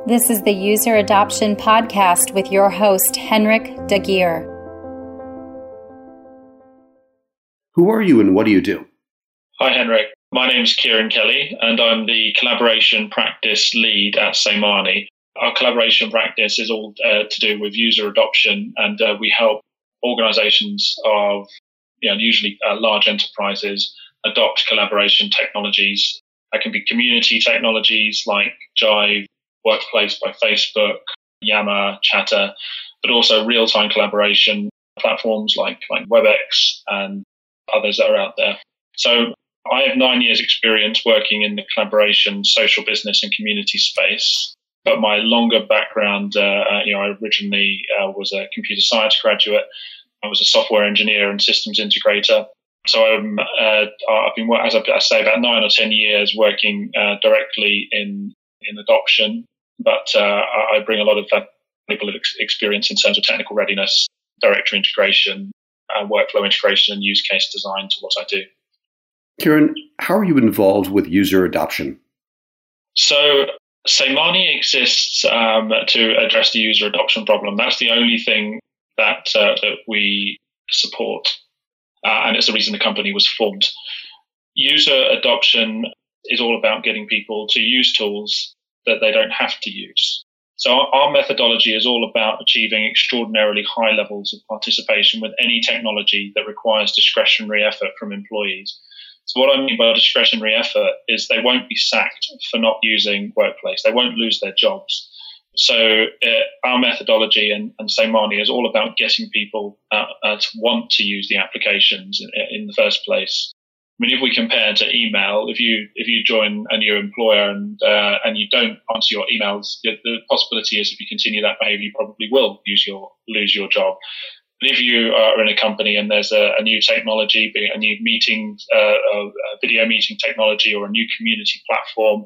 This is the User Adoption Podcast with your host, Henrik Dagier. Who are you and what do you do? Hi, Henrik. My name's Kieran Kelly, and I'm the Collaboration Practice Lead at Seymani. Our collaboration practice is all to do with user adoption, and we help organizations of usually large enterprises adopt collaboration technologies. That can be community technologies like Jive, Workplace by Facebook, Yammer, Chatter, but also real-time collaboration platforms like WebEx and others that are out there. So I have 9 years experience working in the collaboration, social business and community space. But my longer background, I originally was a computer science graduate. I was a software engineer and systems integrator. So I've been, as I say, about 9 or 10 years working directly in adoption. But I bring a lot of valuable experience in terms of technical readiness, directory integration, workflow integration, and use case design to what I do. Kieran, how are you involved with user adoption? So Seymani exists to address the user adoption problem. That's the only thing that we support, and it's the reason the company was formed. User adoption is all about getting people to use tools that they don't have to use. So our methodology is all about achieving extraordinarily high levels of participation with any technology that requires discretionary effort from employees. So what I mean by discretionary effort is they won't be sacked for not using Workplace. They won't lose their jobs. So our methodology and Seymani is all about getting people to want to use the applications in the first place. I mean, if we compare to email, if you join a new employer and you don't answer your emails, the possibility is if you continue that behavior, you probably will lose your job. But if you are in a company and there's a new technology, be it a new meeting, a video meeting technology, or a new community platform,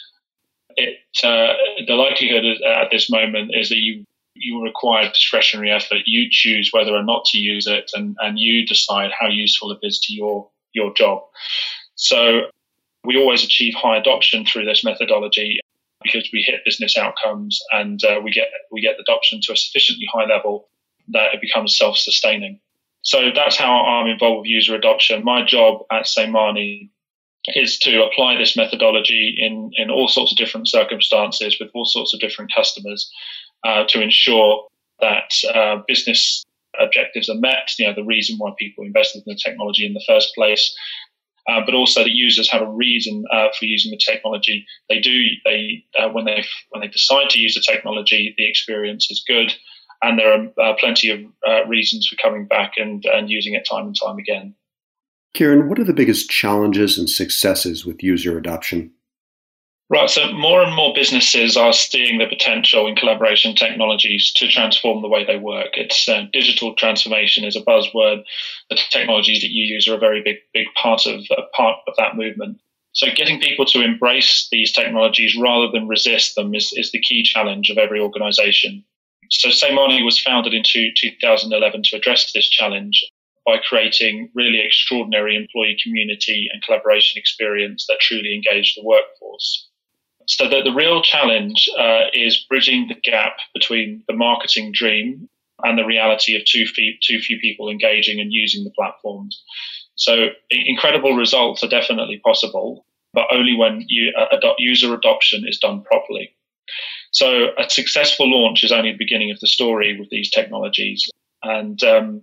the likelihood at this moment is that you require discretionary effort. You choose whether or not to use it, and you decide how useful it is to your job. So we always achieve high adoption through this methodology because we hit business outcomes and we get adoption to a sufficiently high level that it becomes self-sustaining. So that's how I'm involved with user adoption. My job at Seymani is to apply this methodology in all sorts of different circumstances with all sorts of different customers to ensure that business objectives are met, the reason why people invested in the technology in the first place, but also that users have a reason for using the technology. When they decide to use the technology, the experience is good, and there are plenty of reasons for coming back and using it time and time again. Kieran, what are the biggest challenges and successes with user adoption? Right, so more and more businesses are seeing the potential in collaboration technologies to transform the way they work. It's digital transformation is a buzzword. The technologies that you use are a very big part of that movement. So getting people to embrace these technologies rather than resist them is the key challenge of every organization. So Seymani was founded in 2011 to address this challenge by creating really extraordinary employee community and collaboration experience that truly engage the workforce. So the real challenge is bridging the gap between the marketing dream and the reality of too few people engaging and using the platforms. So incredible results are definitely possible, but only when user adoption is done properly. So a successful launch is only the beginning of the story with these technologies. And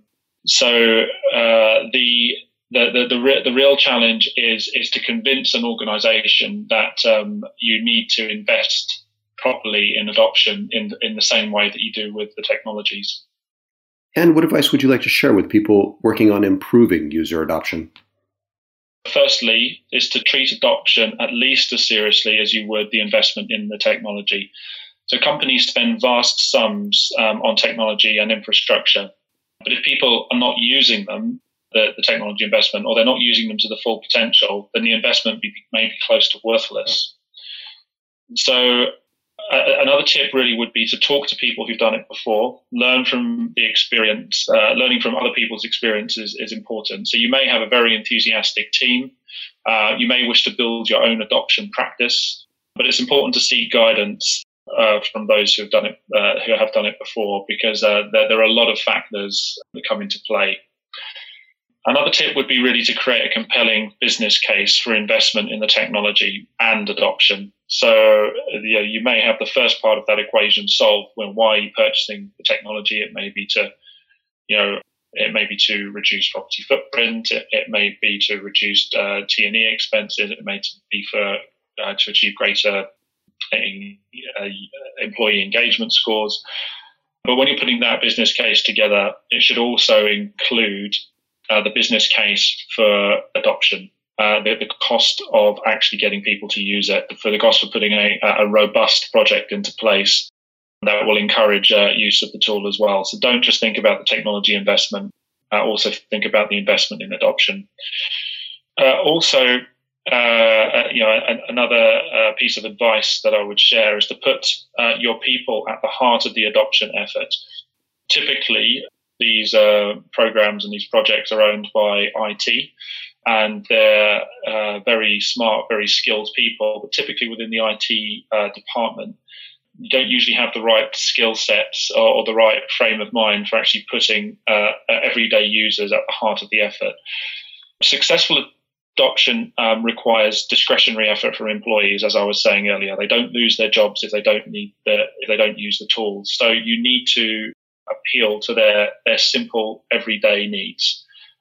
the real challenge is to convince an organization that you need to invest properly in adoption in the same way that you do with the technologies. And what advice would you like to share with people working on improving user adoption? Firstly, is to treat adoption at least as seriously as you would the investment in the technology. So companies spend vast sums on technology and infrastructure, but if people are not using them, the technology investment, or they're not using them to the full potential, then the investment may be close to worthless. So another tip really would be to talk to people who've done it before, learn from the experience. Learning from other people's experiences is important. So you may have a very enthusiastic team. You may wish to build your own adoption practice, but it's important to seek guidance from those who have done it before, because there are a lot of factors that come into play. Another tip would be really to create a compelling business case for investment in the technology and adoption. So you may have the first part of that equation solved. When why are you purchasing the technology? It may be to reduce property footprint. It may be to reduce T&E expenses. It may be to achieve greater employee engagement scores. But when you're putting that business case together, it should also include the business case for adoption, the cost of actually getting people to use it, for the cost of putting a robust project into place that will encourage use of the tool as well. So don't just think about the technology investment, also think about the investment in adoption. Another piece of advice that I would share is to put your people at the heart of the adoption effort. Typically, these programs and these projects are owned by IT, and they're very smart, very skilled people. But typically within the IT department, you don't usually have the right skill sets or the right frame of mind for actually putting everyday users at the heart of the effort. Successful adoption requires discretionary effort from employees, as I was saying earlier. They don't lose their jobs if they don't use the tools. So you need to appeal to their simple everyday needs.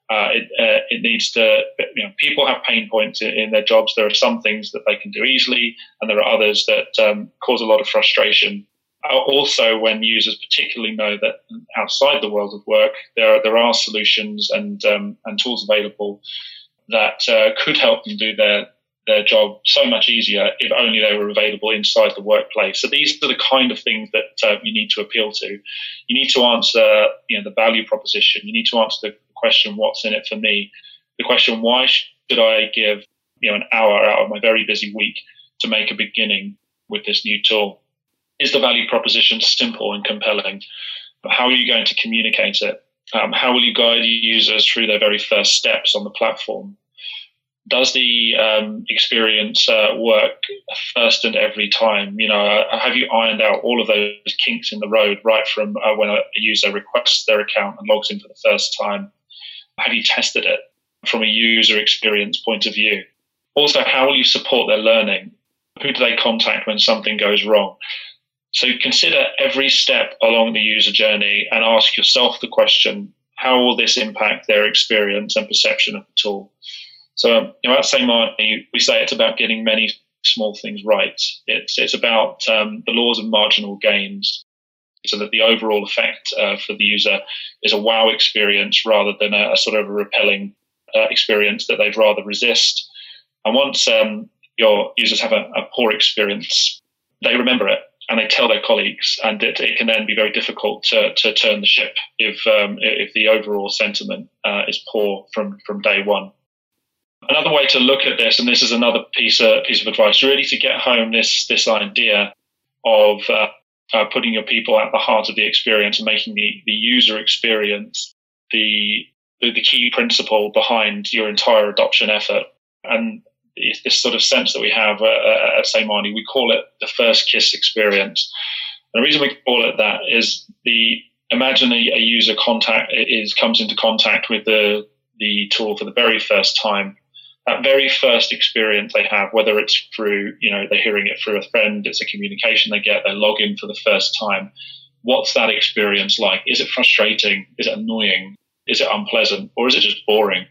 It needs to, people have pain points in their jobs. There are some things that they can do easily, and there are others that cause a lot of frustration. Also, when users particularly know that outside the world of work, there are solutions and tools available that could help them do their job so much easier if only they were available inside the workplace. So these are the kind of things that you need to appeal to. You need to answer the value proposition. You need to answer the question, what's in it for me? The question, why should I give an hour out of my very busy week to make a beginning with this new tool? Is the value proposition simple and compelling? How are you going to communicate it? How will you guide users through their very first steps on the platform? Does the experience work first and every time? Have you ironed out all of those kinks in the road right from when a user requests their account and logs in for the first time? Have you tested it from a user experience point of view? Also, how will you support their learning? Who do they contact when something goes wrong? So consider every step along the user journey and ask yourself the question, how will this impact their experience and perception of the tool? So, at SayMoney, we say it's about getting many small things right. It's about the laws of marginal gains, so that the overall effect for the user is a wow experience rather than a sort of a repelling experience that they'd rather resist. And once your users have a poor experience, they remember it and they tell their colleagues, and it can then be very difficult to turn the ship if the overall sentiment is poor from day one. Another way to look at this, and this is another piece of advice, really to get home this idea of putting your people at the heart of the experience and making the user experience the key principle behind your entire adoption effort. And this sort of sense that we have at SayMoney, we call it the first kiss experience. And the reason we call it that is imagine a user comes into contact with the tool for the very first time. That very first experience they have, whether it's through, they're hearing it through a friend, it's a communication they get, they log in for the first time. What's that experience like? Is it frustrating? Is it annoying? Is it unpleasant? Or is it just boring?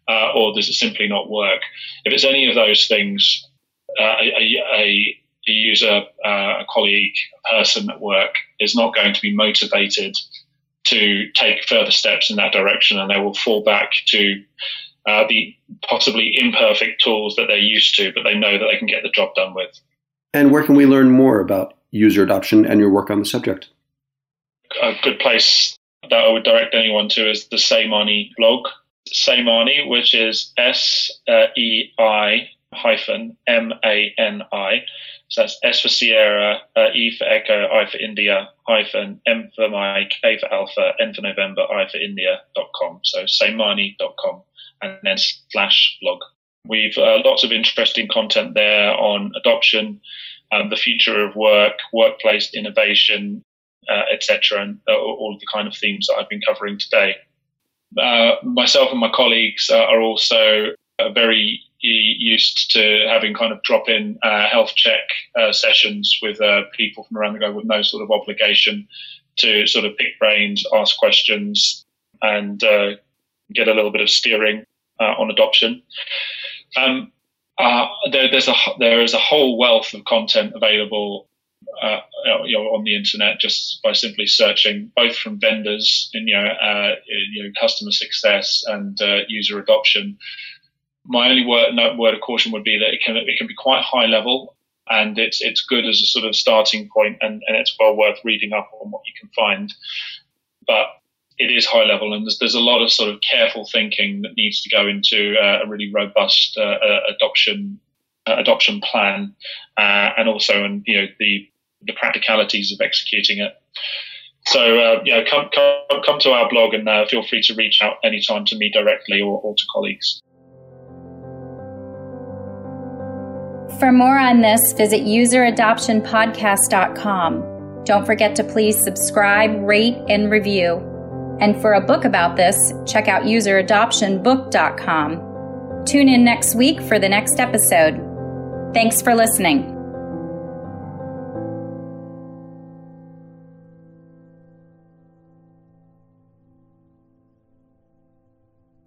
Or does it simply not work? If it's any of those things, a user, a colleague, a person at work is not going to be motivated to take further steps in that direction, and they will fall back to the possibly imperfect tools that they're used to, but they know that they can get the job done with. And where can we learn more about user adoption and your work on the subject? A good place that I would direct anyone to is the SayMoney blog. SayMoney, which is SEI-MANI. So that's S for Sierra, E for Echo, I for India, hyphen, M for Mike, A for Alpha, N for November, I for India.com. So SayMoney.com and then /blog. We've lots of interesting content there on adoption, the future of work, workplace innovation, etc., and all of the kind of themes that I've been covering today. Myself and my colleagues are also very used to having kind of drop-in health check sessions with people from around the globe with no sort of obligation to sort of pick brains, ask questions, and get a little bit of steering on adoption. There is a whole wealth of content available on the internet just by simply searching, both from vendors and customer success and user adoption. My only word of caution would be that it can be quite high level, and it's good as a sort of starting point, and it's well worth reading up on what you can find. But it is high level, and there's a lot of sort of careful thinking that needs to go into a really robust adoption plan, and also the practicalities of executing it. So come to our blog, and feel free to reach out anytime to me directly or to colleagues. For more on this, visit useradoptionpodcast.com. Don't forget to please subscribe, rate, and review. And for a book about this, check out useradoptionbook.com. Tune in next week for the next episode. Thanks for listening.